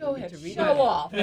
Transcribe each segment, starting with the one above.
Go ahead, show off.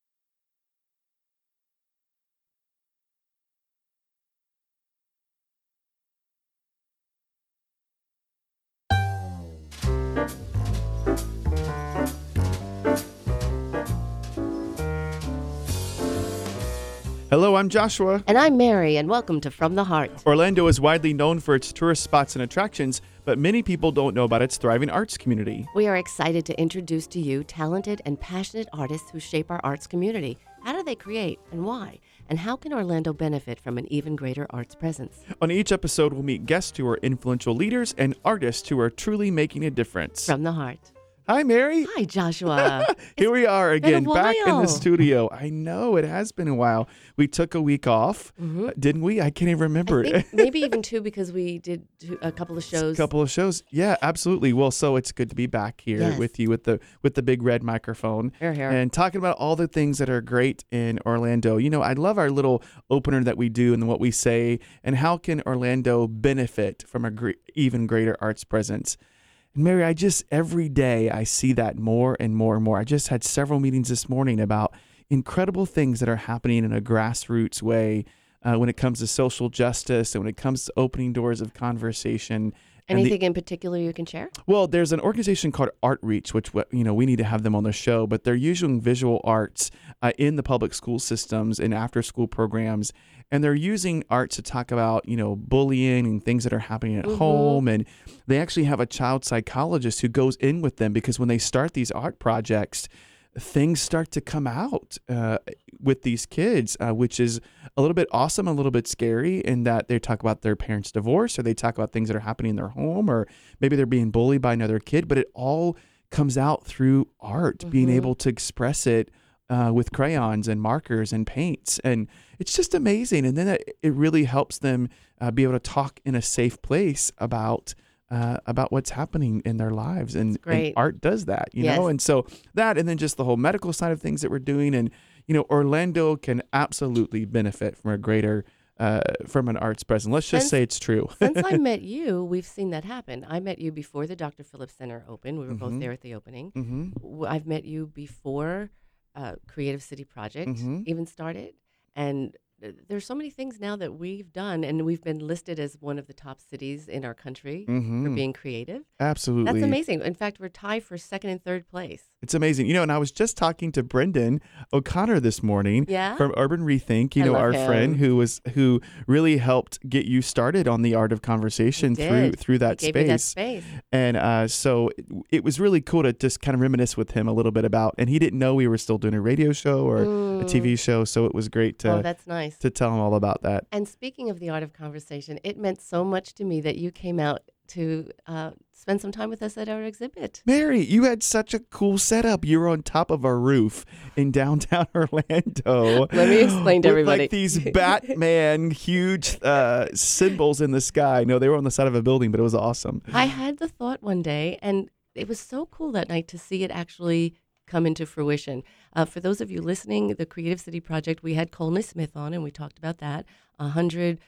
Hello, I'm Joshua. And I'm Mary, and welcome to From the Heart. Orlando is widely known for its tourist spots and attractions, but many people don't know about its thriving arts community. We are excited to introduce to you talented and passionate artists who shape our arts community. How do they create and why? And how can Orlando benefit from an even greater arts presence? On each episode, we'll meet guests who are influential leaders and artists who are truly making a difference. From the Heart. Hi, Mary. Hi, Joshua. Here we are again, been a back in while. the studio. I know, it has been a while. We took a week off, didn't we? I can't even remember. I think maybe even two, because we did a couple of shows. Yeah, absolutely. Well, so it's good to be back here Yes. with you with the big red microphone Here, here. and talking about all the things that are great in Orlando. You know, I love our little opener that we do and what we say, and how can Orlando benefit from a even greater arts presence. Mary, every day I see that more and more and more. I just had several meetings this morning about incredible things that are happening in a grassroots way when it comes to social justice and when it comes to opening doors of conversation. Anything in particular you can share? Well, there's an organization called Artreach, which, we need to have them on the show, but they're using visual arts in the public school systems and after school programs. And they're using art to talk about, bullying and things that are happening at home. And they actually have a child psychologist who goes in with them, because when they start these art projects, things start to come out with these kids, which is a little bit awesome, a little bit scary, in that they talk about their parents' divorce, or they talk about things that are happening in their home, or maybe they're being bullied by another kid. But it all comes out through art, being able to express it with crayons and markers and paints. And it's just amazing. And then it really helps them be able to talk in a safe place about what's happening in their lives. And art does that, you know? And so that, and then just the whole medical side of things that we're doing. And, Orlando can absolutely benefit from a greater, from an arts presence. Let's just say it's true. Since I met you, we've seen that happen. I met you before the Dr. Phillips Center opened. We were both there at the opening. I've met you before Creative City Project even started. And there's so many things now that we've done, and we've been listed as one of the top cities in our country for being creative. Absolutely. That's amazing. In fact, we're tied for second and third place. It's amazing. And I was just talking to Brendan O'Connor this morning from Urban Rethink, our friend who really helped get you started on the art of conversation through that space. Gave me that space. And so it was really cool to just kind of reminisce with him a little bit about, and he didn't know we were still doing a radio show or a TV show, so it was great to that's nice. To tell him all about that. And speaking of the art of conversation, it meant so much to me that you came out to spend some time with us at our exhibit. Mary, you had such a cool setup. You were on top of a roof in downtown Orlando. Let me explain to everybody. Like these Batman huge symbols in the sky. No, they were on the side of a building, but it was awesome. I had the thought one day, and it was so cool that night to see it actually come into fruition. For those of you listening, the Creative City Project, we had Colney Smith on, and we talked about that. 100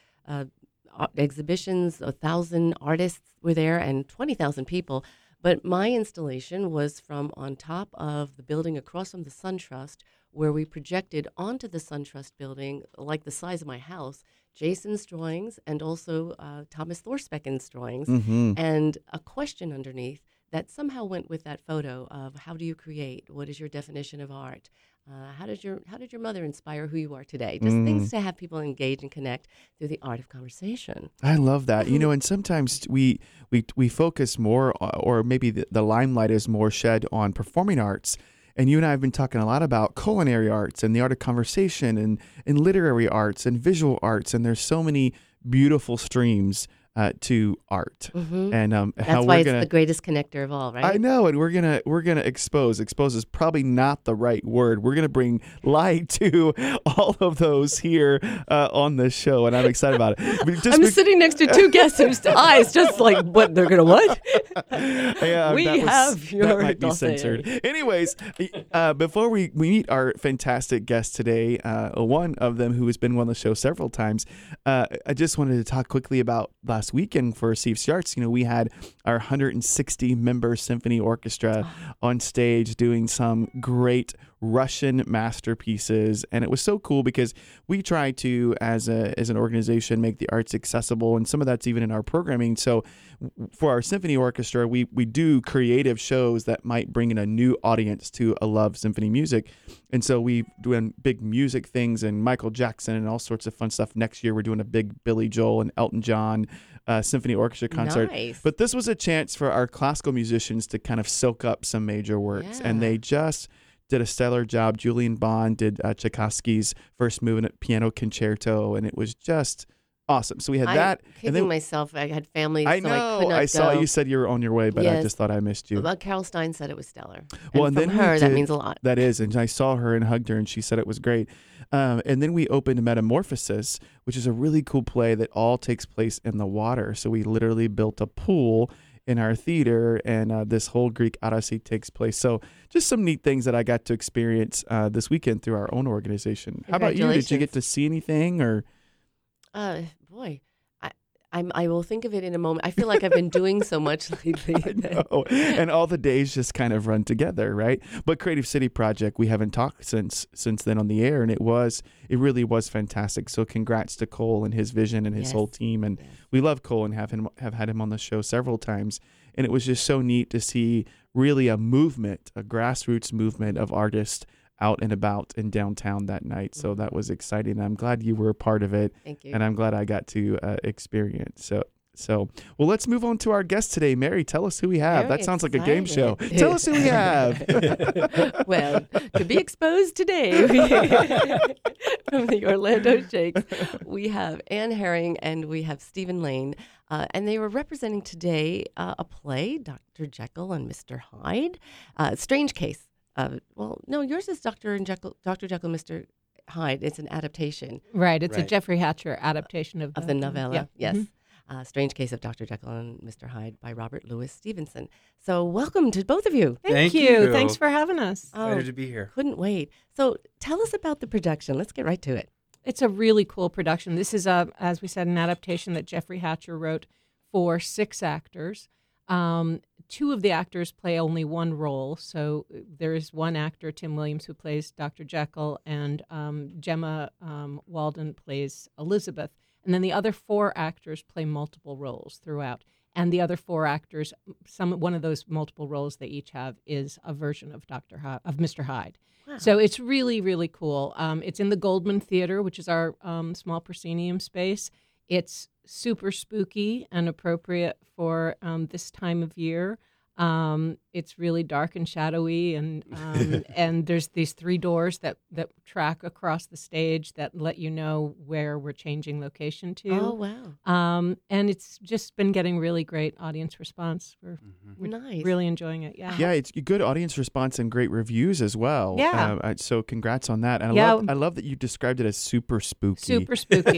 exhibitions, 1,000 artists were there, and 20,000 people. But my installation was from on top of the building across from the SunTrust, where we projected onto the SunTrust building, like the size of my house, Jason's drawings and also Thomas Thorspecken's drawings, and a question underneath that somehow went with that photo of how do you create? What is your definition of art? How did your mother inspire who you are today? Just things to have people engage and connect through the art of conversation. I love that. And sometimes we focus more, or maybe the limelight is more shed on performing arts. And you and I have been talking a lot about culinary arts and the art of conversation and literary arts and visual arts. And there's so many beautiful streams to art, and that's how why we're it's gonna, the greatest connector of all, right? I know, and we're gonna expose is probably not the right word. We're gonna bring light to all of those here on this show, and I'm excited about it. I'm sitting next to two guests whose eyes just like, what, they're gonna what? Yeah, that might be censored. Anyways, before we meet our fantastic guest today, one of them who has been on the show several times, I just wanted to talk quickly about last weekend for CFC Arts. We had our 160 member symphony orchestra on stage doing some great Russian masterpieces. And it was so cool because we try to, as an organization, make the arts accessible. And some of that's even in our programming. So for our symphony orchestra, we do creative shows that might bring in a new audience to a love symphony music. And so we doing big music things and Michael Jackson and all sorts of fun stuff. Next year, we're doing a big Billy Joel and Elton John symphony orchestra concert. Nice. But this was a chance for our classical musicians to kind of soak up some major works. And they just did a stellar job. Julian Bond did Tchaikovsky's first movement piano concerto, and it was just awesome. So we had that. And then myself, I had family, I so know. I could not I saw go. you said you were on your way, but I just thought I missed you. Carol Stein said it was stellar. Well, and and from then her, that means a lot. That is, and I saw her and hugged her, and she said it was great. And then we opened Metamorphosis, which is a really cool play that all takes place in the water. So we literally built a pool in our theater, and this whole Greek Odyssey takes place. So just some neat things that I got to experience this weekend through our own organization. How about you? Did you get to see anything, or? Boy. I will think of it in a moment. I feel like I've been doing so much lately. I know. And all the days just kind of run together, right? But Creative City Project, we haven't talked since then on the air, and it really was fantastic. So congrats to Cole and his vision and his whole team. And we love Cole and have had him on the show several times. And it was just so neat to see really a movement, a grassroots movement of artists out and about in downtown that night. So that was exciting. I'm glad you were a part of it. Thank you. And I'm glad I got to experience. So, well, let's move on to our guest today. Mary, tell us who we have. Very that sounds like a game show. excited. Tell us who we have. Well, to be exposed today from the Orlando Shakes, we have Anne Herring and we have Stephen Lane. And they were representing today a play, Dr. Jekyll and Mr. Hyde. Strange Case. Well, no, yours is Dr. Jekyll, Mr. Hyde. It's an adaptation. Right. It's a Jeffrey Hatcher adaptation of the novella. Yeah. Yes. Mm-hmm. Strange Case of Dr. Jekyll and Mr. Hyde by Robert Louis Stevenson. So welcome to both of you. Thank you. Thanks for having us. Excited to be here. Couldn't wait. So tell us about the production. Let's get right to it. It's a really cool production. This is, as we said, an adaptation that Jeffrey Hatcher wrote for 6 actors. 2 of the actors play only one role. So there is one actor, Tim Williams, who plays Dr. Jekyll, and Gemma Walden plays Elizabeth. And then the other 4 actors play multiple roles throughout. And the other 4 actors, one of those multiple roles they each have is a version of Mr. Hyde. Wow. So it's really, really cool. It's in the Goldman Theater, which is our small proscenium space. It's super spooky and appropriate for this time of year. It's really dark and shadowy, and and there's these 3 doors that track across the stage that let you know where we're changing location to. Oh, wow. And it's just been getting really great audience response. We're nice. really enjoying it. Yeah. Yeah, it's good audience response and great reviews as well. Yeah. So congrats on that. And I love that you described it as super spooky. Super spooky.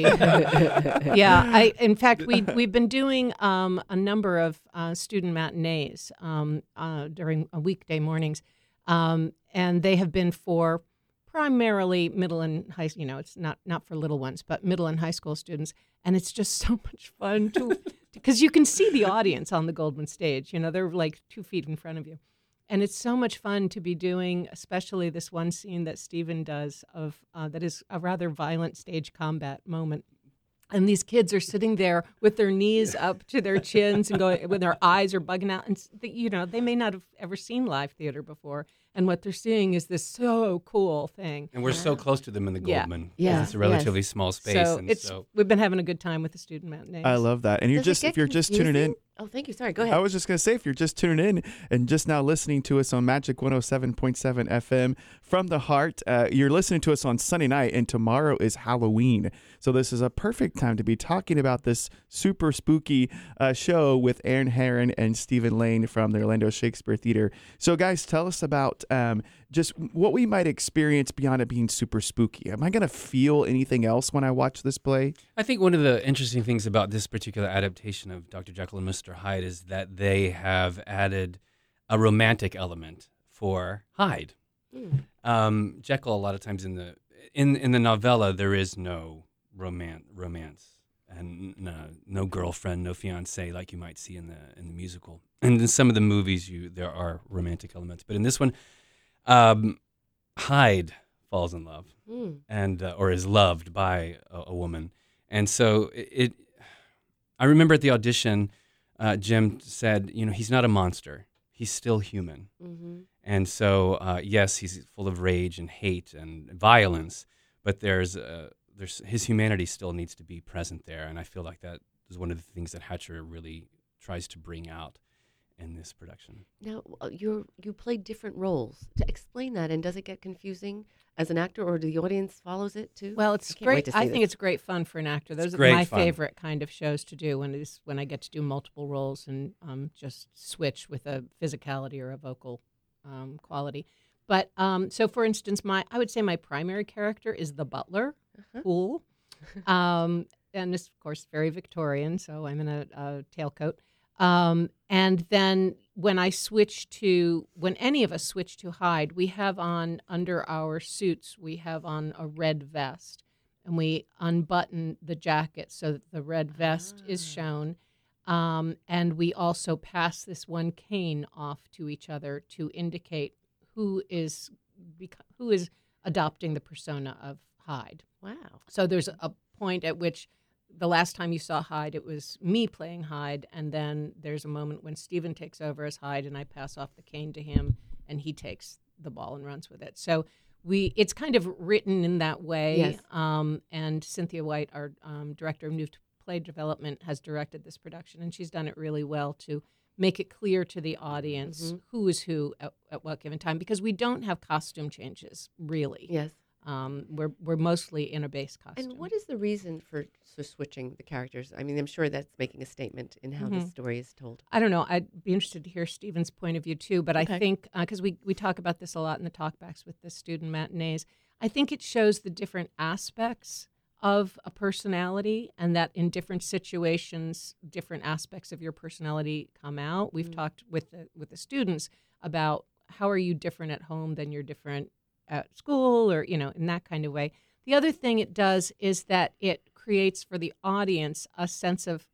Yeah. In fact, we've been doing a number of student matinees during weekday mornings, and they have been for primarily middle and high. It's not for little ones, but middle and high school students, and it's just so much fun to because you can see the audience on the Goldman stage. They're like 2 feet in front of you, and it's so much fun to be doing, especially this one scene that Stephen does of that is a rather violent stage combat moment. And these kids are sitting there with their knees up to their chins and going, when their eyes are bugging out. And, they may not have ever seen live theater before. And what they're seeing is this so cool thing. And we're so close to them in the Goldman. Yeah. It's a relatively small space. So we've been having a good time with the student matinees. I love that. And if you're just tuning in. Oh, thank you. Sorry, go ahead. I was just going to say, if you're just tuning in and just now listening to us on Magic 107.7 FM from the heart, you're listening to us on Sunday night, and tomorrow is Halloween. So this is a perfect time to be talking about this super spooky show with Anne Herring and Stephen Lane from the Orlando Shakespeare Theater. So guys, tell us about just what we might experience beyond it being super spooky. Am I going to feel anything else when I watch this play? I think one of the interesting things about this particular adaptation of Dr. Jekyll and Mr. Hyde is that they have added a romantic element for Hyde. Jekyll, a lot of times in the novella, there is no romance and no girlfriend, no fiance like you might see in the musical. And in some of the movies, there are romantic elements, but in this one, Hyde falls in love and or is loved by a woman. And so I remember at the audition, Jim said, he's not a monster. He's still human. Mm-hmm. And so, yes, he's full of rage and hate and violence, but there's his humanity still needs to be present there. And I feel like that is one of the things that Hatcher really tries to bring out in this production. Now, you play different roles. To explain that, and does it get confusing as an actor, or the audience follows it too? Well, it's I can't wait great. to see I think this. it's great fun for an actor. Those are great my fun. favorite kind of shows to do when I get to do multiple roles and just switch with a physicality or a vocal quality. But so, for instance, I would say my primary character is the butler, Poole, and this, of course, very Victorian. So I'm in a tailcoat. And then when any of us switch to Hyde, we have on under our suits, we have on a red vest, and we unbutton the jacket so that the red vest is shown. And we also pass this one cane off to each other to indicate who is adopting the persona of Hyde. Wow. So there's a point at which the last time you saw Hyde, it was me playing Hyde, and then there's a moment when Stephen takes over as Hyde, and I pass off the cane to him, and he takes the ball and runs with it. So it's kind of written in that way. Yes. And Cynthia White, our director of new play development, has directed this production, and she's done it really well to make it clear to the audience who is who at what given time, because we don't have costume changes, really. Yes. We're mostly in a base costume. And what is the reason for switching the characters? I mean, I'm sure that's making a statement in how this story is told. I don't know. I'd be interested to hear Stephen's point of view, too. But Okay. I think, because we talk about this a lot in the talkbacks with the student matinees, I think it shows the different aspects of a personality, and that in different situations, different aspects of your personality come out. We've talked with the students about how are you different at home than you're different at school, or, in that kind of way. The other thing it does is that it creates for the audience a sense of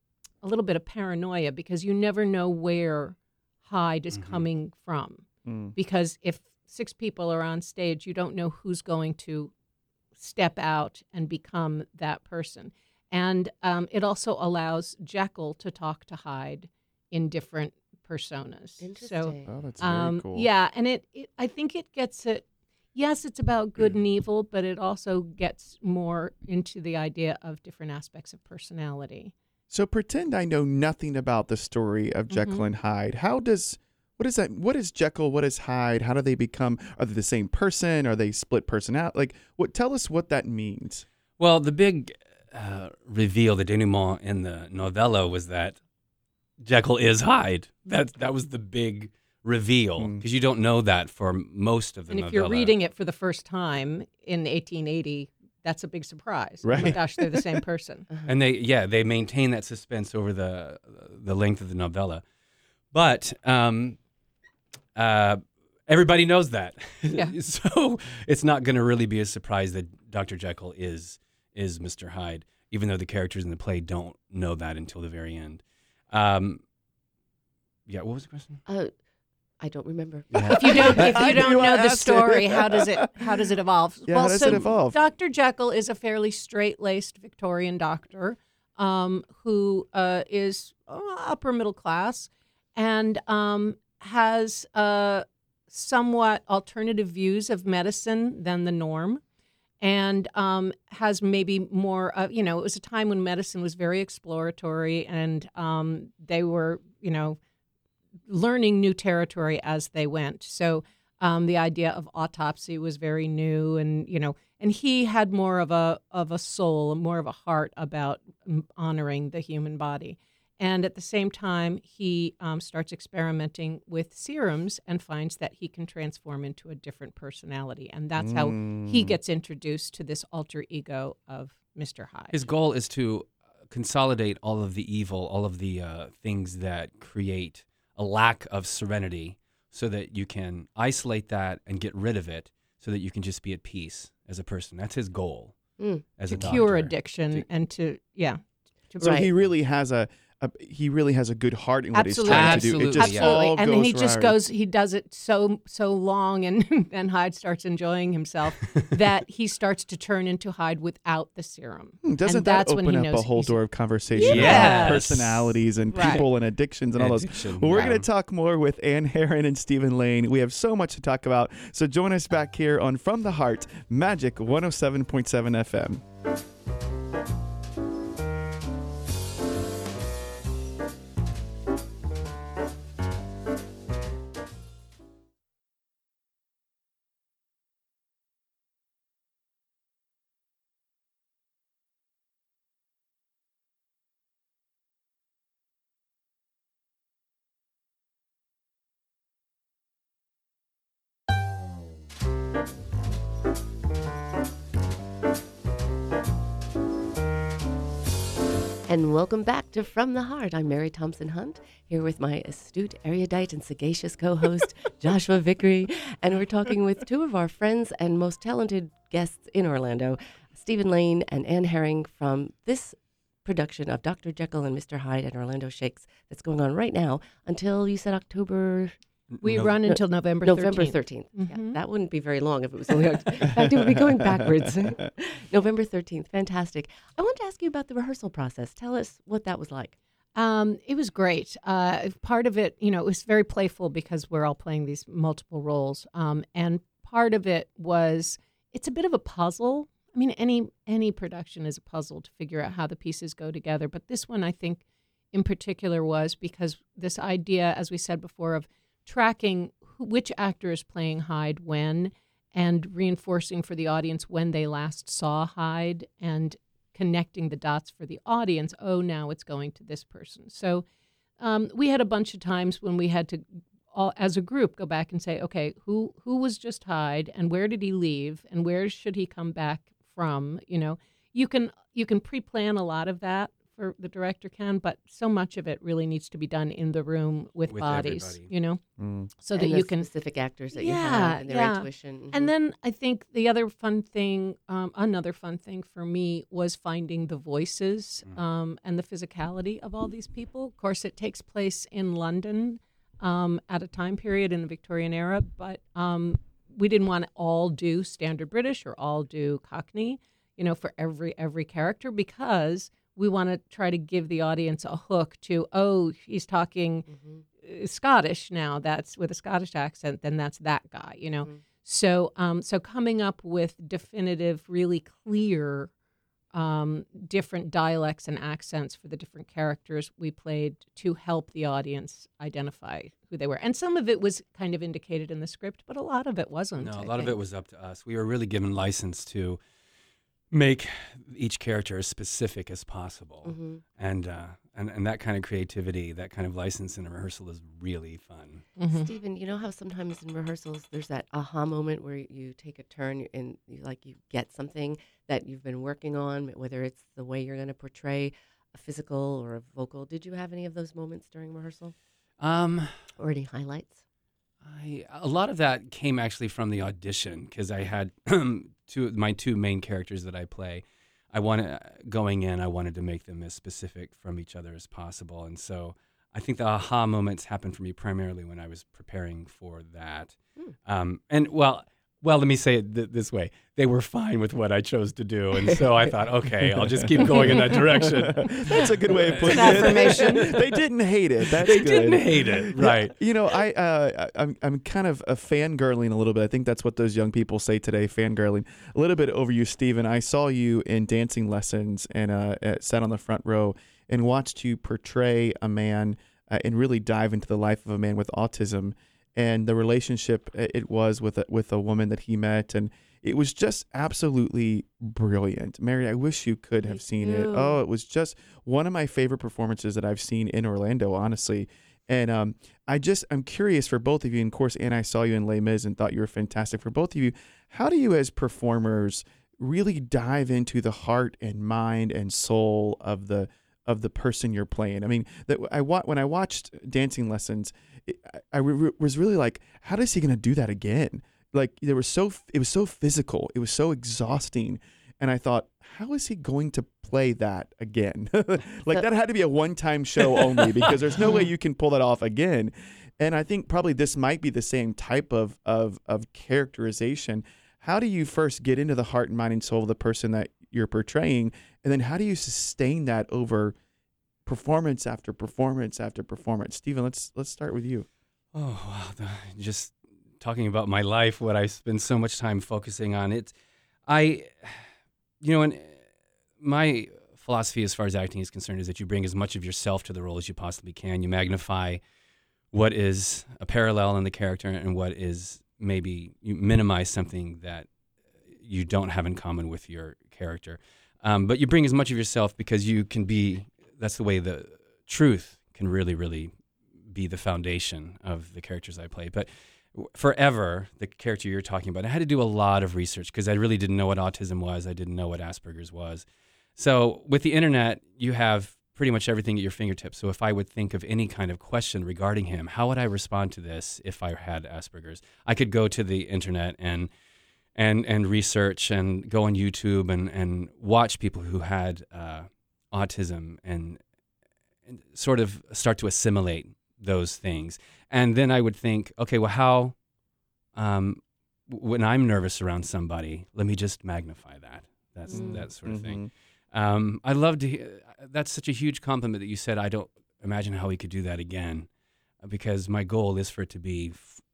a little bit of paranoia, because you never know where Hyde is coming from. Because if 6 people are on stage, you don't know who's going to step out and become that person. And it also allows Jekyll to talk to Hyde in different personas. Interesting. Oh, that's very cool. Yeah, and I think it gets it. Yes, it's about good and evil, but it also gets more into the idea of different aspects of personality. So pretend I know nothing about the story of Jekyll and Hyde. What is that? What is Jekyll? What is Hyde? How do they become? Are they the same person? Are they split personality? Tell us what that means. Well, the big reveal, the denouement in the novella was that Jekyll is Hyde. That was the big reveal, because you don't know that for most of the novella. And if you're reading it for the first time in 1880, that's a big surprise. Right. Oh my gosh, they're the same person. And they maintain that suspense over the length of the novella. But everybody knows that. Yeah. So it's not going to really be a surprise that Dr. Jekyll is Mr. Hyde, even though the characters in the play don't know that until the very end. What was the question? I don't remember. If you don't know the asked it. story, how does it evolve? Yeah, how does it evolve? Dr. Jekyll is a fairly straight-laced Victorian doctor who is upper middle class and has somewhat alternative views of medicine than the norm, and has maybe more. It was a time when medicine was very exploratory, and they were, learning new territory as they went. So the idea of autopsy was very new, and and he had more of a soul, more of a heart about honoring the human body. And at the same time, he starts experimenting with serums and finds that he can transform into a different personality, and that's how he gets introduced to this alter ego of Mr. Hyde. His goal is to consolidate all of the evil, all of the things that create a lack of serenity, so that you can isolate that and get rid of it, so that you can just be at peace as a person. That's his goal as to a cure doctor. addiction and to So Right. he really has a he really has a good heart in what Absolutely. he's trying to do. It just Absolutely, all and goes he just right. goes, he does it so long, and then Hyde starts enjoying himself that he starts to turn into Hyde without the serum. Doesn't And that that's when open he up knows a whole he's- door of conversation Yes. about personalities and Right. people and addictions and all those? Addiction, Well, we're yeah. going to talk more with Anne Heron and Stephen Lane. We have so much to talk about. So join us back here on From the Heart, Magic 107.7 FM. And welcome back to From the Heart. I'm Mary Thompson Hunt, here with my astute, erudite, and sagacious co-host, Joshua Vickery. And we're talking with two of our friends and most talented guests in Orlando, Stephen Lane and Anne Herring, from this production of Dr. Jekyll and Mr. Hyde at Orlando Shakes that's going on right now until, you said, October... We run until November 13th. November 13th. Yeah, that wouldn't be very long if it was only... In fact, it would be going backwards. November 13th. Fantastic. I want to ask you about the rehearsal process. Tell us what that was like. It was great. Part of it, it was very playful because we're all playing these multiple roles. And part of it was, it's a bit of a puzzle. I mean, any production is a puzzle to figure out how the pieces go together. But this one, I think, in particular, was because this idea, as we said before, of tracking which actor is playing Hyde when, and reinforcing for the audience when they last saw Hyde, and connecting the dots for the audience. Oh, now it's going to this person. So we had a bunch of times when we had to, all, as a group, go back and say, okay, who was just Hyde, and where did he leave, and where should he come back from? You can pre-plan a lot of that, or the director can, but so much of it really needs to be done in the room with bodies, everybody. So And that the you can specific actors that you Yeah, have and their yeah. intuition. And then I think the other fun thing, another fun thing for me was finding the voices and the physicality of all these people. Of course, it takes place in London at a time period in the Victorian era, but we didn't want to all do standard British or all do Cockney, for every character, because we want to try to give the audience a hook to, oh, he's talking Scottish now. That's with a Scottish accent. Then that's that guy, So, so coming up with definitive, really clear, different dialects and accents for the different characters we played to help the audience identify who they were. And some of it was kind of indicated in the script, but a lot of it wasn't. No, I a lot of think. it was up to us. We were really given license to make each character as specific as possible, and that kind of creativity, that kind of license in a rehearsal is really fun. Stephen, you know how sometimes in rehearsals there's that aha moment where you take a turn and you get something that you've been working on, whether it's the way you're going to portray a physical or a vocal. Did you have any of those moments during rehearsal? Or any highlights? A lot of that came actually from the audition, because I had my two main characters that I play. I wanted to make them as specific from each other as possible, and so I think the aha moments happened for me primarily when I was preparing for that. Well, let me say it this way. They were fine with what I chose to do, and so I thought, okay, I'll just keep going in that direction. That's a good way of putting It's an it. affirmation. They didn't hate it. That's They good. didn't hate it, right? I'm kind of a fangirling a little bit. I think that's what those young people say today, fangirling. A little bit over you, Stephen. I saw you in dancing lessons and sat on the front row and watched you portray a man and really dive into the life of a man with autism and the relationship it was with a woman that he met, and it was just absolutely brilliant. Mary, I wish you could have seen it. Oh, it was just one of my favorite performances that I've seen in Orlando, honestly. And I'm curious for both of you. And of course, Anne, I saw you in Les Mis and thought you were fantastic. For both of you, how do you as performers really dive into the heart and mind and soul of the person you're playing? I mean, when I watched dancing lessons, I was really like, how is he going to do that again? Like it was so physical. It was so exhausting. And I thought, how is he going to play that again? Like that had to be a one-time show only, because there's no way you can pull that off again. And I think probably this might be the same type of characterization. How do you first get into the heart and mind and soul of the person that you're portraying? And then how do you sustain that over performance after performance after performance? Stephen, let's start with you. Oh, wow. Just talking about my life, what I spend so much time focusing on. And my philosophy as far as acting is concerned is that you bring as much of yourself to the role as you possibly can. You magnify what is a parallel in the character and what is maybe you minimize something that you don't have in common with your character. But you bring as much of yourself because you can be, that's the way the truth can really, really be the foundation of the characters I play. But forever, the character you're talking about, I had to do a lot of research because I really didn't know what autism was. I didn't know what Asperger's was. So with the internet, you have pretty much everything at your fingertips. So if I would think of any kind of question regarding him, how would I respond to this if I had Asperger's? I could go to the internet and research and go on YouTube and watch people who had autism and sort of start to assimilate those things. And then I would think, okay, well, how, when I'm nervous around somebody, let me just magnify that. That's that sort of thing. I love to hear, that's such a huge compliment that you said, I don't imagine how we could do that again, because my goal is for it to be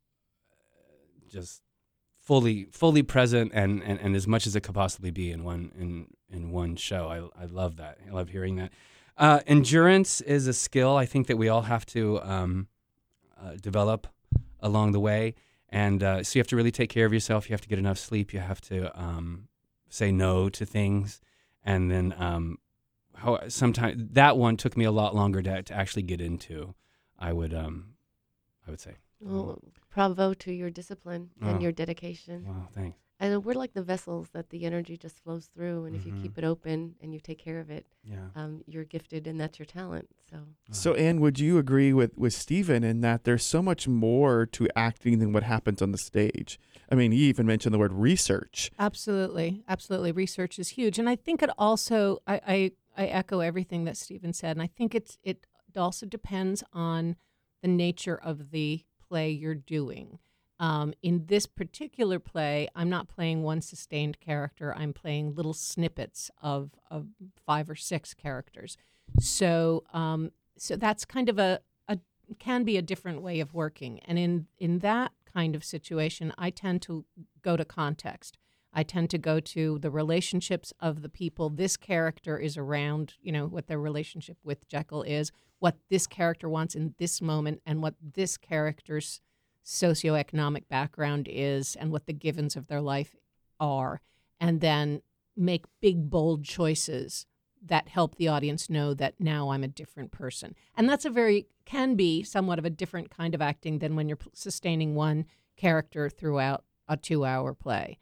just fully present and as much as it could possibly be in one show. I love that. I love hearing that. Endurance is a skill I think that we all have to develop along the way. And so you have to really take care of yourself. You have to get enough sleep. You have to say no to things. And then sometimes that one took me a lot longer to actually get into, I would say. Well, bravo to your discipline and your dedication. Wow, thanks. And we're like the vessels that the energy just flows through. And if you keep it open and you take care of it, you're gifted and that's your talent. So Anne, would you agree with Stephen in that there's so much more to acting than what happens on the stage? I mean, you even mentioned the word research. Absolutely. Research is huge. And I think it also, I echo everything that Stephen said. And I think it also depends on the nature of the play you're doing. In this particular play, I'm not playing one sustained character. I'm playing little snippets of 5 or 6 characters. So that's kind of can be a different way of working. And in that kind of situation, I tend to go to context. I tend to go to the relationships of the people this character is around, what their relationship with Jekyll is, what this character wants in this moment, and what this character's socioeconomic background is, and what the givens of their life are, and then make big, bold choices that help the audience know that now I'm a different person. And that's can be somewhat of a different kind of acting than when you're sustaining one character throughout a 2-hour play.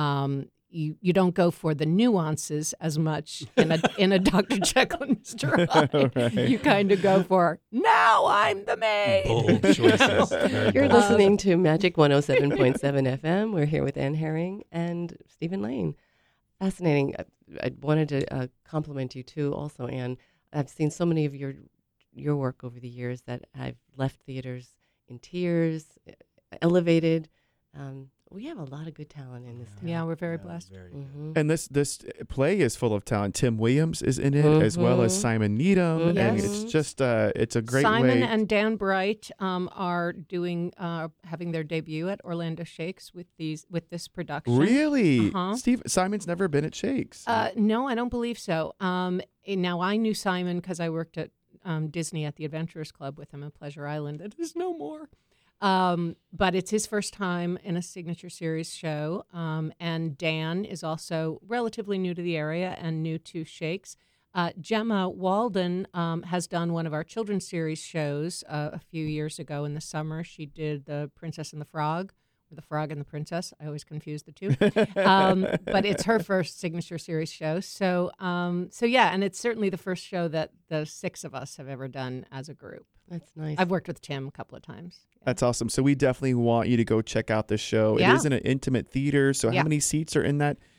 You don't go for the nuances as much in a Dr. Jekyll and Mr. Hyde. Right. You kind of go for, now I'm the maid. Bold choices. You're listening to Magic 107.7 FM. We're here with Anne Herring and Stephen Lane. Fascinating. I wanted to compliment you too also, Anne. I've seen so many of your work over the years that I've left theaters in tears, elevated. We have a lot of good talent in this town. Yeah, we're very blessed. And this play is full of talent. Tim Williams is in it, as well as Simon Needham. Yes. And it's just it's a great Simon way. and Dan Bright are doing having their debut at Orlando Shakes with this production. Really? Simon's never been at Shakes. No, I don't believe so. Now, I knew Simon because I worked at Disney at the Adventurers Club with him at Pleasure Island. It is no more. But it's his first time in a signature series show. And Dan is also relatively new to the area and new to Shakes. Gemma Walden has done one of our children's series shows a few years ago in the summer. She did The Princess and the Frog, or The Frog and the Princess. I always confuse the two. But it's her first signature series show. So yeah, and it's certainly the first show that the 6 of us have ever done as a group. That's nice. I've worked with Tim a couple of times. Yeah. That's awesome. So we definitely want you to go check out this show. Yeah. It is in an intimate theater. So how many seats are in that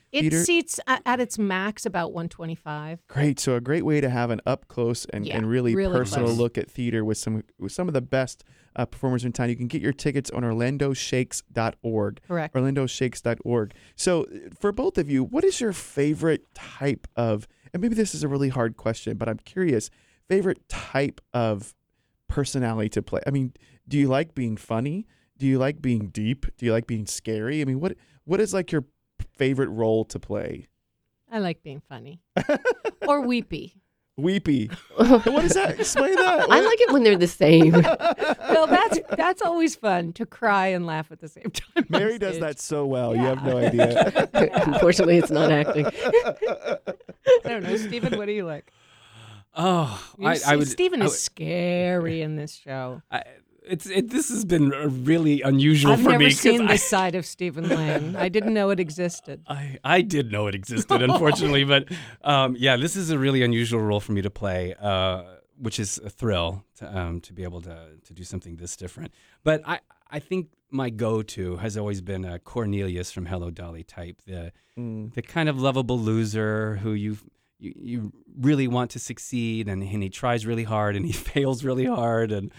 It theater? seats at its max about 125. Great. So a great way to have an up close and really personal close. look at theater with some of the best performers in town. You can get your tickets on orlandoshakes.org. Correct. orlandoshakes.org. So for both of you, what is your favorite type of, and maybe this is a really hard question, but I'm curious, favorite type of personality to play? I mean, do you like being funny? Do you like being deep? Do you like being scary? I mean, what is like your favorite role to play? I like being funny. Or weepy. Weepy. What is that? Explain that. I like it when they're the same. Well, that's always fun, to cry and laugh at the same time. Mary does that so well. You have no idea. Unfortunately, it's not acting. I don't know. Stephen, what do you like? Oh, Stephen is scary in this show. This has been really unusual I've for me. never 'cause seen this side of Stephen Lang. I didn't know it existed. I did know it existed, unfortunately, but this is a really unusual role for me to play, which is a thrill to be able to do something this different. But I think my go-to has always been a Cornelius from Hello Dolly type, the kind of lovable loser who you really want to succeed, and he tries really hard and he fails really hard, and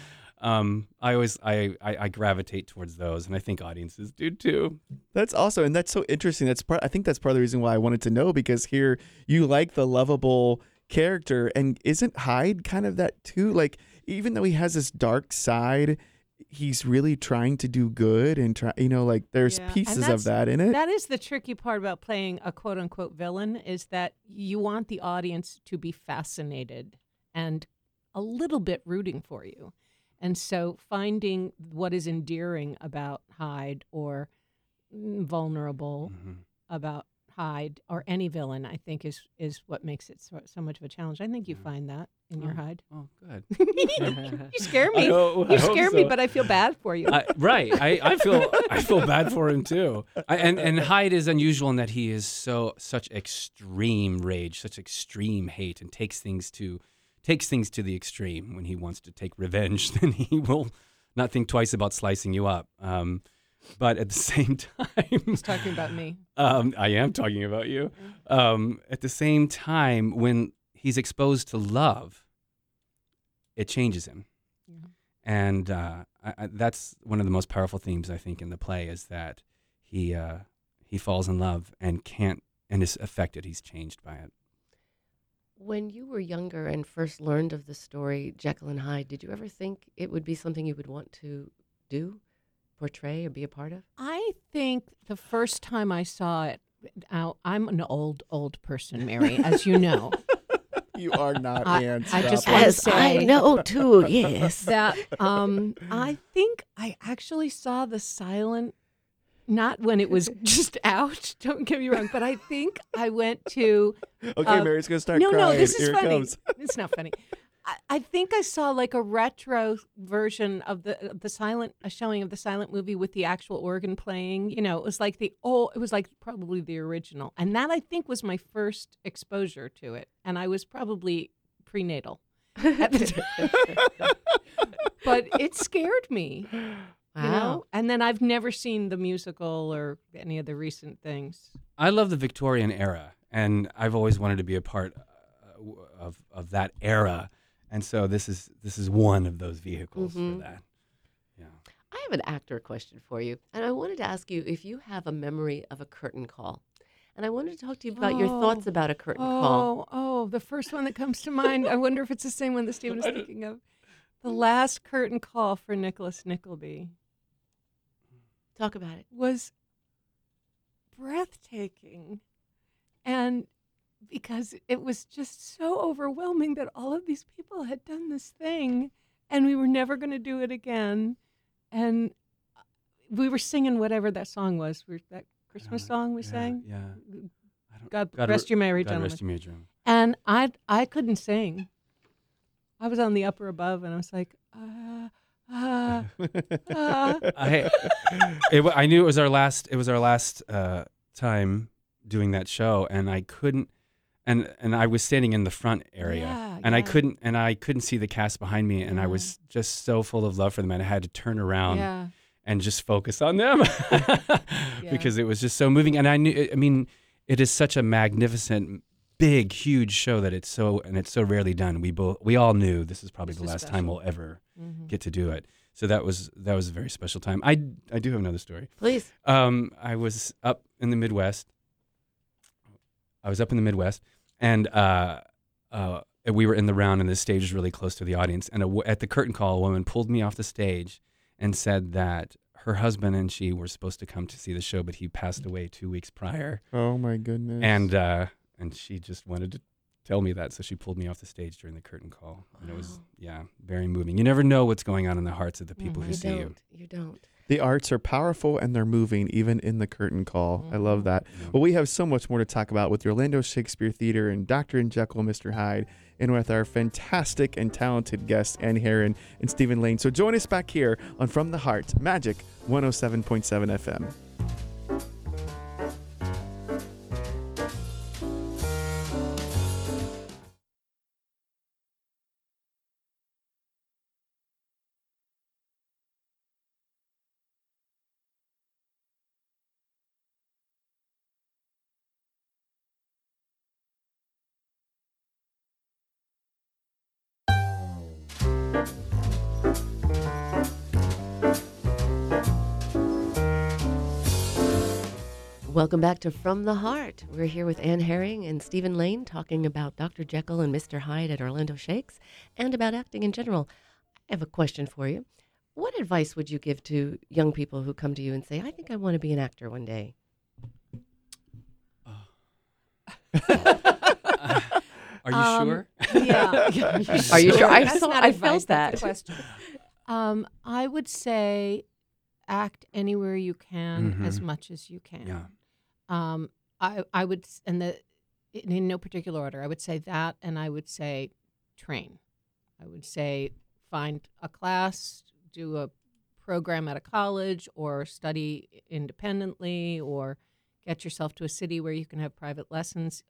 I gravitate towards those, and I think audiences do too. That's awesome, and that's so interesting. I think that's part of the reason why I wanted to know, because here you like the lovable character, and isn't Hyde kind of that too? Like, even though he has this dark side, he's really trying to do good and try. Like there's pieces of that in it. That is the tricky part about playing a quote unquote villain, is that you want the audience to be fascinated and a little bit rooting for you. And so finding what is endearing about Hyde or vulnerable about Hyde or any villain, I think is what makes it so much of a challenge. I think you find that in your Hyde. Oh, good. You scare me. I scare hope me, so. but I feel bad for you. Right. I feel bad for him too. And Hyde is unusual in that he is such extreme rage, such extreme hate, and takes things to the extreme. When he wants to take revenge, then he will not think twice about slicing you up. But at the same time, He's talking about me. I am talking about you. At the same time, when he's exposed to love, it changes him. Yeah. And that's one of the most powerful themes, I think, in the play, is that he falls in love and is affected. He's changed by it. When you were younger and first learned of the story, Jekyll and Hyde, did you ever think it would be something you would want to do, portray, or be a part of? I think the first time I saw it, now I'm an old person, Mary, as you know. You are not, Anne. I just Stop want to Yes, say I know too. Yes. that I think I actually saw the silent, not when it was just out, don't get me wrong, but I think I went to... Okay, Mary's going to start crying. No, this is Here funny. It comes. It's not funny. I think I saw like a retro version of the silent, a showing of the silent movie with the actual organ playing. It was like it was like probably the original. And that, I think, was my first exposure to it. And I was probably prenatal at the time. But it scared me. Wow. And then I've never seen the musical or any of the recent things. I love the Victorian era, and I've always wanted to be a part of that era. And so this is one of those vehicles for that. Yeah. I have an actor question for you, and I wanted to ask you if you have a memory of a curtain call. And I wanted to talk to you about your thoughts about a curtain call. Oh, the first one that comes to mind. I wonder if it's the same one that Stephen is thinking of. The last curtain call for Nicholas Nickleby Talk about it. was breathtaking. And because it was just so overwhelming that all of these people had done this thing and we were never going to do it again. And we were singing whatever that song was, that Christmas song we sang. Yeah. God rest you merry God gentlemen. rest you merry gentlemen. And I couldn't sing. I was on the upper above, and I was like, I knew it was our last. It was our last time doing that show, and I couldn't. And I was standing in the front area, and I couldn't see the cast behind me, and I was just so full of love for them, and I had to turn around and just focus on them because it was just so moving. And I knew. I mean, it is such a magnificent, big, huge show that it's so rarely done. We all knew this is probably This the is last special. time we'll ever Mhm. get to do it. So that was a very special time. I do have another story. Please. I was up in the Midwest. And we were in the round, and the stage was really close to the audience. And at the curtain call, a woman pulled me off the stage and said that her husband and she were supposed to come to see the show, but he passed away 2 weeks prior. Oh my goodness. And she just wanted to tell me that, so she pulled me off the stage during the curtain call. And it was, very moving. You never know what's going on in the hearts of the people who You see you. don't. You don't. The arts are powerful and they're moving, even in the curtain call. I love that. Yeah. Well, we have so much more to talk about with the Orlando Shakespeare Theater and Dr. and Jekyll, Mr. Hyde, and with our fantastic and talented guests, Ann Herron and Stephen Lane. So join us back here on From the Heart, Magic 107.7 FM. Welcome back to From the Heart. We're here with Ann Herring and Stephen Lane talking about Dr. Jekyll and Mr. Hyde at Orlando Shakes and about acting in general. I have a question for you. What advice would you give to young people who come to you and say, I think I want to be an actor one day? Are you sure? Yeah. Are you sure? I That's saw- not I advice, felt that's a that. question. I would say act anywhere you can as much as you can. Yeah. I would, in no particular order, I would say that, and I would say train. I would say find a class, do a program at a college, or study independently, or get yourself to a city where you can have private lessons.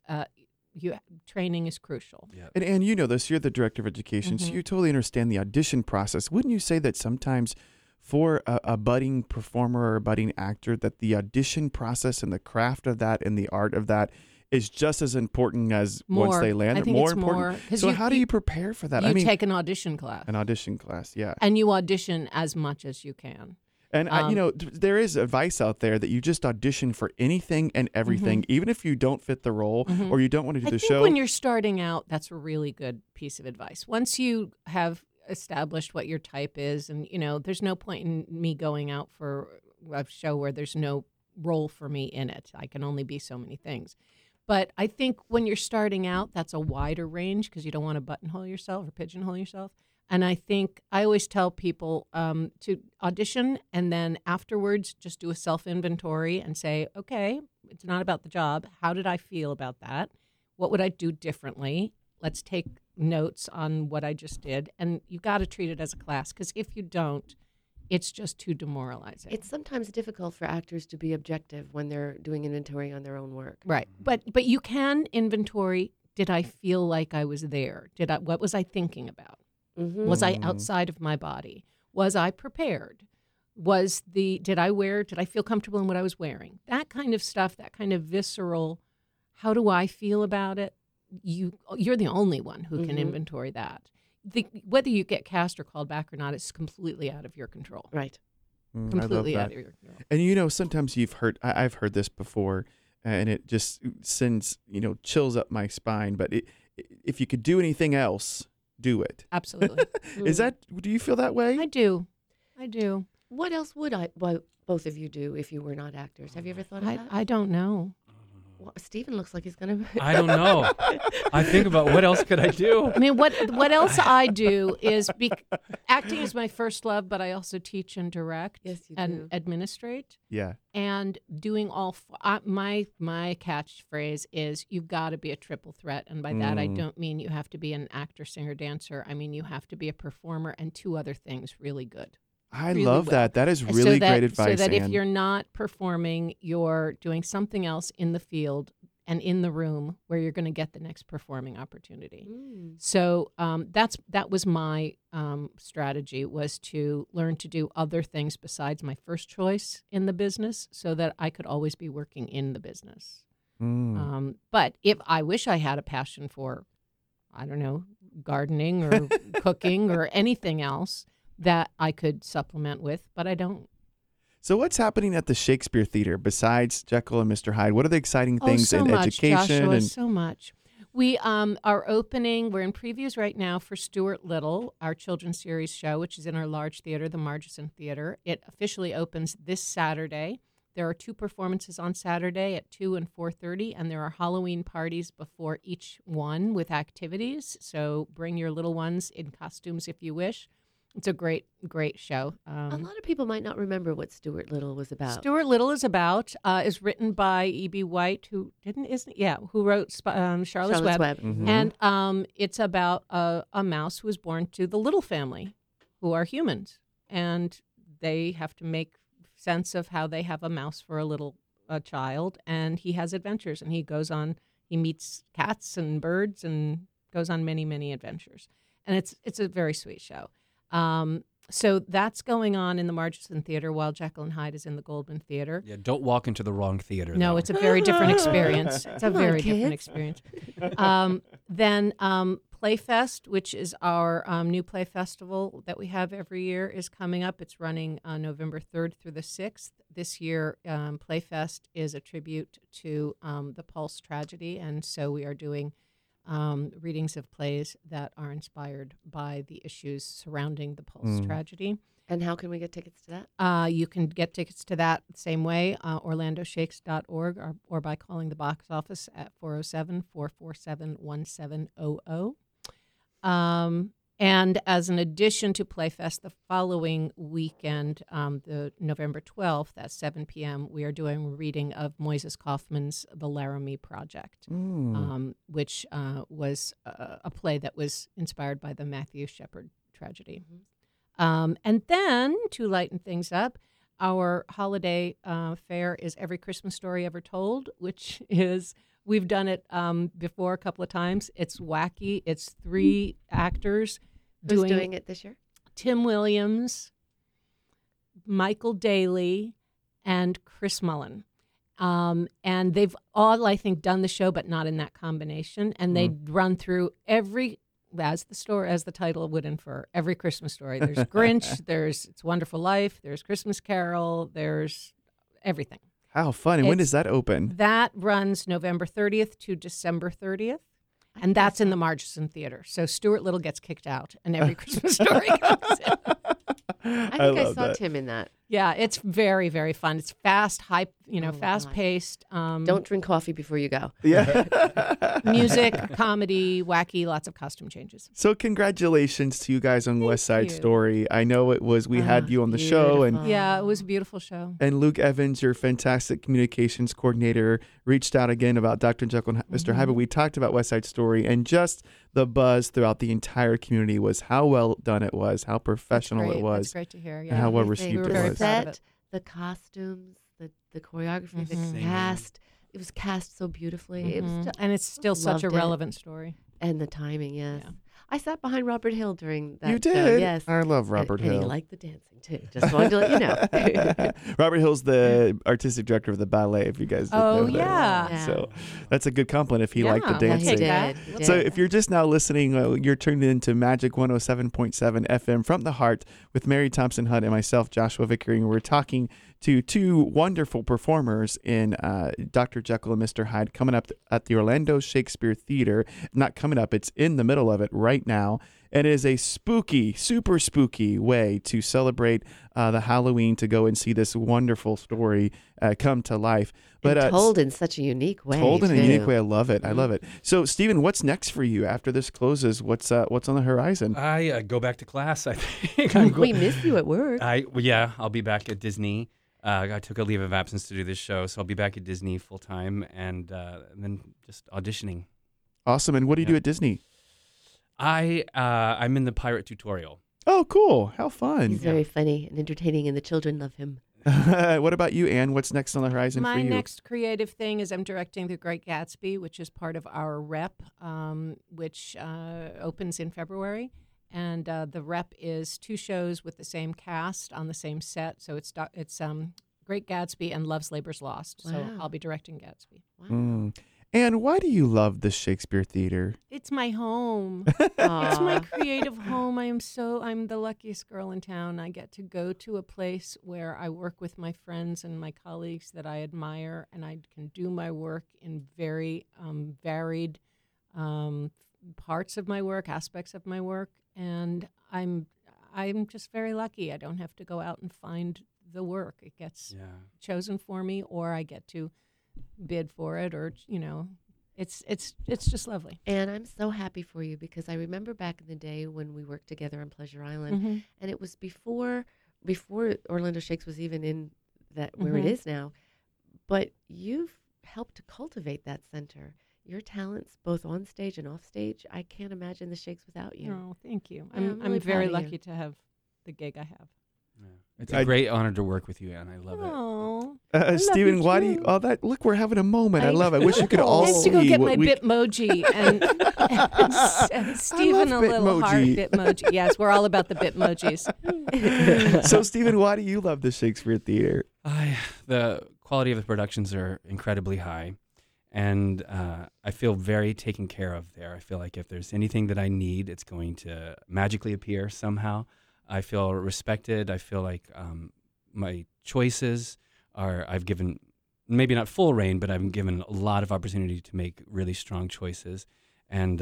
Training is crucial. Yeah. And Ann, you know this. You're the director of education, so you totally understand the audition process. Wouldn't you say that sometimes for a budding performer or a budding actor, that the audition process and the craft of that and the art of that is just as important as once they land? I think more it's important. more, 'cause So how do you prepare for that? You I mean, take an audition class, an audition class, yeah. and you audition as much as you can. And there is advice out there that you just audition for anything and everything, even if you don't fit the role or you don't want to do I the think show. when you're starting out, that's a really good piece of advice. Once you have established what your type is, and there's no point in me going out for a show where there's no role for me in it. I can only be so many things. But I think when you're starting out, that's a wider range because you don't want to buttonhole yourself or pigeonhole yourself. And I think I always tell people to audition and then afterwards just do a self-inventory and say, okay, it's not about the job. How did I feel about that? What would I do differently? Let's take notes on what I just did. And you've got to treat it as a class because if you don't, it's just too demoralizing. It's sometimes difficult for actors to be objective when they're doing inventory on their own work. Right. But you can inventory, did I feel like I was there? What was I thinking about? Mm-hmm. Was I outside of my body? Was I prepared? Did I feel comfortable in what I was wearing? That kind of stuff, that kind of visceral, how do I feel about it? You're the only one who can inventory that. Whether you get cast or called back or not, it's completely out of your control. Right. Completely I love out that. of your control. And sometimes I've heard this before, and it just sends chills up my spine. But if you could do anything else, do it. Absolutely. Do you feel that way? I do. What else would both of you do if you were not actors? Have you ever thought of that? I don't know. Well, Stephen looks like he's going to... I don't know. I think about what else could I do. I mean, what else I do is acting is my first love, but I also teach and direct Yes, you and do. administrate. Yeah. And doing my catchphrase is you've got to be a triple threat, and by that I don't mean you have to be an actor, singer, dancer. I mean you have to be a performer and two other things really good. I Really love well. that. That is And really great advice, So that if Ann. you're not performing, you're doing something else in the field and in the room where you're going to get the next performing opportunity. So that was my strategy, was to learn to do other things besides my first choice in the business so that I could always be working in the business. But if I wish I had a passion for, I don't know, gardening or cooking or anything else that I could supplement with, but I don't. So what's happening at the Shakespeare Theater besides Jekyll and Mr. Hyde? What are the exciting things so in much, education? Joshua, And so much. We are opening, we're in previews right now for Stuart Little, our children's series show, which is in our large theater, the Margeson Theater. It officially opens this Saturday. There are 2 performances on Saturday at 2 and 4:30, and there are Halloween parties before each one with activities. So bring your little ones in costumes if you wish. It's a great, great show. A lot of people might not remember what Stuart Little was about. Stuart Little is written by E.B. White, who wrote Charlotte's Web. Mhm. And it's about a mouse who was born to the Little family, who are humans, and they have to make sense of how they have a mouse for a child, and he has adventures, and he meets cats and birds and goes on many, many adventures, and it's a very sweet show. So that's going on in the Margeson Theater while Jekyll and Hyde is in the Goldman Theater. Yeah, don't walk into the wrong theater. No, though. it's a very different experience. It's a Come on, very different kids. experience. Then Playfest, which is our new play festival that we have every year, is coming up. It's running November 3rd through the 6th. This year, Playfest is a tribute to the Pulse tragedy, and so we are doing readings of plays that are inspired by the issues surrounding the Pulse tragedy. And how can we get tickets to that? You can get tickets to that the same way, orlandoshakes.org, or by calling the box office at 407-447-1700. And as an addition to Playfest, the following weekend, the November 12th at 7 p.m., we are doing a reading of Moises Kaufman's The Laramie Project, which was a play that was inspired by the Matthew Shepard tragedy. And then, to lighten things up, our holiday fair is Every Christmas Story Ever Told, which is, we've done it before a couple of times. It's wacky. It's 3 actors. Who's doing it this year? Tim Williams, Michael Daly, and Chris Mullen. And they've all, I think, done the show, but not in that combination. And they run through every, as the title would infer, every Christmas story. There's Grinch, there's It's a Wonderful Life, there's Christmas Carol, there's everything. How fun. And when does that open? That runs November 30th to December 30th. And that's in the Margeson Theater. So Stuart Little gets kicked out, and Every Christmas Story comes in. I think I love saw that. Tim in that. Yeah, it's very, very fun. It's fast, my fast-paced. Don't drink coffee before you go. Yeah. Music, comedy, wacky, lots of costume changes. So congratulations to you guys on West Side you. Story. I know it was, we had you on the show, and Yeah, it was a beautiful show. Luke Evans, your fantastic communications coordinator, reached out again about Dr. Jekyll and Mr. Hyde. But we talked about West Side Story, and just the buzz throughout the entire community was how well done it was, how professional it was, That's great to hear. and Yeah. how well Everything. received We were it very was. proud of it. Set, the costumes, the choreography, Mhm. the cast. It was cast so beautifully. It was Mhm. just, And it's still such a loved it. relevant story. and the timing, yes. Yeah. I sat behind Robert Hill during that You show, did? yes. I love Robert and Hill. he liked the dancing, too. Just wanted to let you know. Robert Hill's the artistic director of the ballet, if you guys didn't Oh, know that. yeah. So that's a good compliment if he liked the Yeah, Yeah, I'll he dancing. take that. did. He So did. if you're just now listening, you're tuned into Magic 107.7 FM from the heart with Mary Thompson Hunt and myself, Joshua Vickering. We're talking to 2 wonderful performers in Dr. Jekyll and Mr. Hyde coming up at the Orlando Shakespeare Theater. Not coming up, it's in the middle of it right now. And it is a spooky, super spooky way to celebrate the Halloween, to go and see this wonderful story come to life. But And told in such a unique way. told in a too. unique way. I love it. I love it. So, Stephen, what's next for you after this closes? What's on the horizon? I go back to class. I think We miss you at work. I'll be back at Disney. I took a leave of absence to do this show, so I'll be back at Disney full time, and then just auditioning. Awesome. And what do you do at Disney? I'm in the pirate tutorial. Oh, cool. How fun. He's very funny and entertaining, and the children love him. What about you, Anne? What's next on the horizon My for you? next creative thing is I'm directing The Great Gatsby, which is part of our rep, which opens in February. And the rep is 2 shows with the same cast on the same set. So it's Great Gatsby and loves Labor's Lost. So Wow. I'll be directing Gatsby. Wow. Mm. And why do you love the Shakespeare Theater? It's my home. It's my Aw. creative home. I'm the luckiest girl in town. I get to go to a place where I work with my friends and my colleagues that I admire, and I can do my work in very varied parts of my work, aspects of my work, and I'm just very lucky. I don't have to go out and find the work. It gets Yeah. chosen for me, or I get to bid for it, or it's just lovely. And I'm so happy for you because I remember back in the day when we worked together on Pleasure Island, Mm-hmm. and it was before Orlando Shakes was even in that where it Mhm. is now. But you've helped to cultivate that center. Your talents, both on stage and off stage, I can't imagine the Shakes without you. Oh, thank you. Yeah, I'm really I'm very proud of you. lucky to have the gig I have. Yeah. It's a great honor to work with you, Anne. I love it. Oh, Stephen, you why do you? too. Oh, that look, we're having a moment. I love it. I wish you could all I have see to go get what my we. Bitmoji and Stephen a little heart Bitmoji. Bitmoji. Yes, we're all about the Bitmojis. So, Stephen, why do you love the Shakespeare Theater? The quality of the productions are incredibly high, and I feel very taken care of there. I feel like if there's anything that I need, it's going to magically appear somehow. I feel respected. I feel like my choices I've given, maybe not full reign, but I've given a lot of opportunity to make really strong choices, and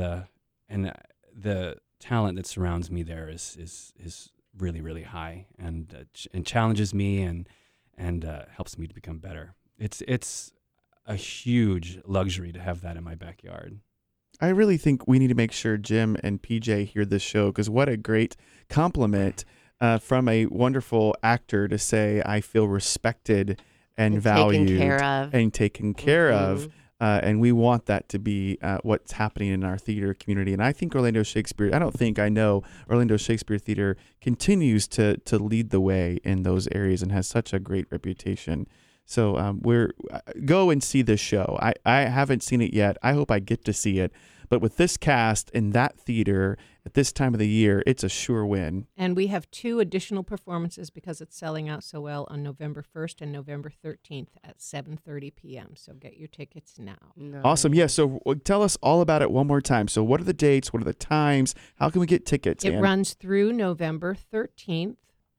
the talent that surrounds me there is really, really high, and challenges me and helps me to become better. It's a huge luxury to have that in my backyard. I really think we need to make sure Jim and PJ hear this show because what a great compliment from a wonderful actor to say, I feel respected and valued taken care of. and taken care of. Mhm. And we want that to be what's happening in our theater community. And I think I know Orlando Shakespeare Theater continues to lead the way in those areas and has such a great reputation. So go and see this show. I haven't seen it yet. I hope I get to see it. But with this cast in that theater at this time of the year, it's a sure win. And we have 2 additional performances because it's selling out so well on November 1st and November 13th at 7:30 p.m. So get your tickets now. Nice. Awesome. Yeah. So tell us all about it one more time. So what are the dates? What are the times? How can we get tickets? It Ann? runs through November 13th.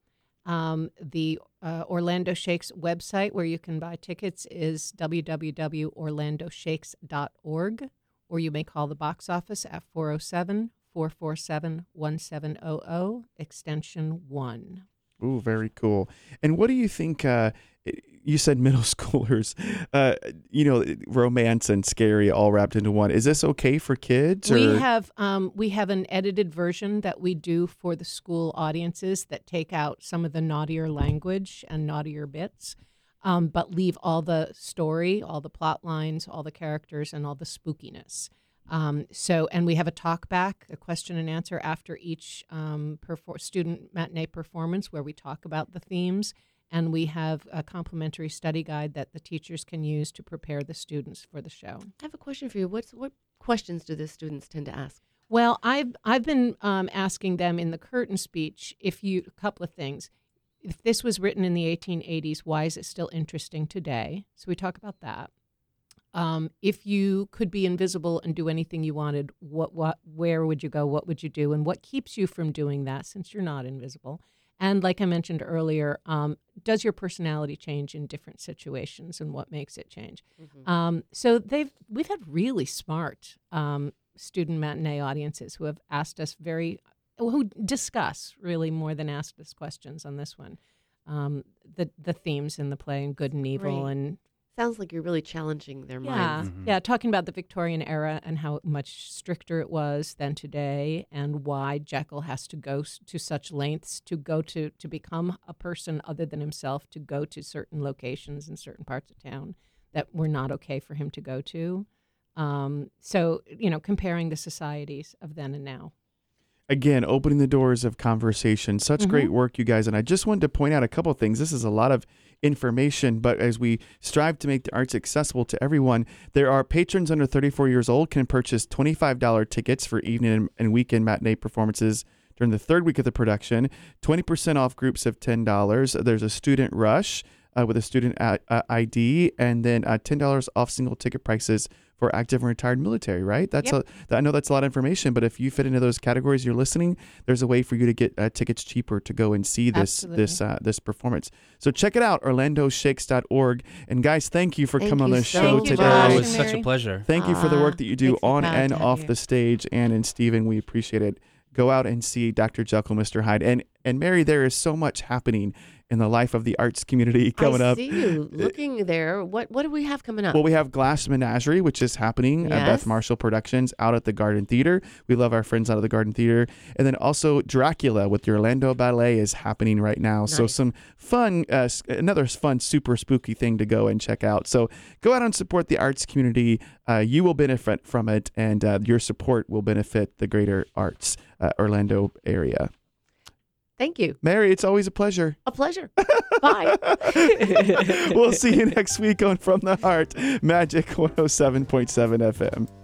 The Orlando Shakes website where you can buy tickets is www.orlandoshakes.org, or you may call the box office at 407-447-1700, extension 1. Ooh, very cool. And what do you think? You said middle schoolers, romance and scary all wrapped into one. Is this okay for kids? We or? have an edited version that we do for the school audiences that take out some of the naughtier language and naughtier bits, but leave all the story, all the plot lines, all the characters, and all the spookiness. And we have a talk back, a question and answer after each student matinee performance where we talk about the themes. And we have a complimentary study guide that the teachers can use to prepare the students for the show. I have a question for you. What questions do the students tend to ask? Well, I've been asking them in the curtain speech a couple of things. If this was written in the 1880s, why is it still interesting today? So we talk about that. If you could be invisible and do anything you wanted, where would you go? What would you do? And what keeps you from doing that since you're not invisible? And like I mentioned earlier, does your personality change in different situations, and what makes it change? Mm-hmm. So we've had really smart student matinee audiences who have asked us who discuss really more than ask us questions on this one, the themes in the play and good and evil. Great. And Sounds like you're really challenging their yeah, minds. Mhm. yeah, talking about the Victorian era and how much stricter it was than today, and why Jekyll has to go to such lengths to become a person other than himself, to go to certain locations in certain parts of town that were not okay for him to go to. So, comparing the societies of then and now. Again, opening the doors of conversation. Such great work, you guys. And I just wanted to point out a couple of things. This is a lot of information, but as we strive to make the arts accessible to everyone, there are patrons under 34 years old can purchase $25 tickets for evening and weekend matinee performances during the third week of the production, 20% off groups of $10. There's a student rush with a student ID, and then $10 off single ticket prices for active and retired military, right? I know that's a lot of information, but if you fit into those categories, you're listening, there's a way for you to get tickets cheaper to go and see this performance. So check it out, orlandoshakes.org. And guys, thank you for coming on the show today. It was such a pleasure. Thank you for the work that you do on and off the stage. Ann and Stephen, we appreciate it. Go out and see Dr. Jekyll, Mr. Hyde. And Mary, there is so much happening in the life of the arts community coming up. I see you looking there. What do we have coming up? Well, we have Glass Menagerie, which is happening at Beth Marshall Productions out at the Garden Theater. We love our friends out of the Garden Theater. And then also Dracula with the Orlando Ballet is happening right now. Nice. So some fun, another fun, super spooky thing to go and check out. So go out and support the arts community. You will benefit from it, and your support will benefit the greater arts Orlando area. Thank you. Mary, it's always a pleasure. A pleasure. Bye. We'll see you next week on From the Heart, Magic 107.7 FM.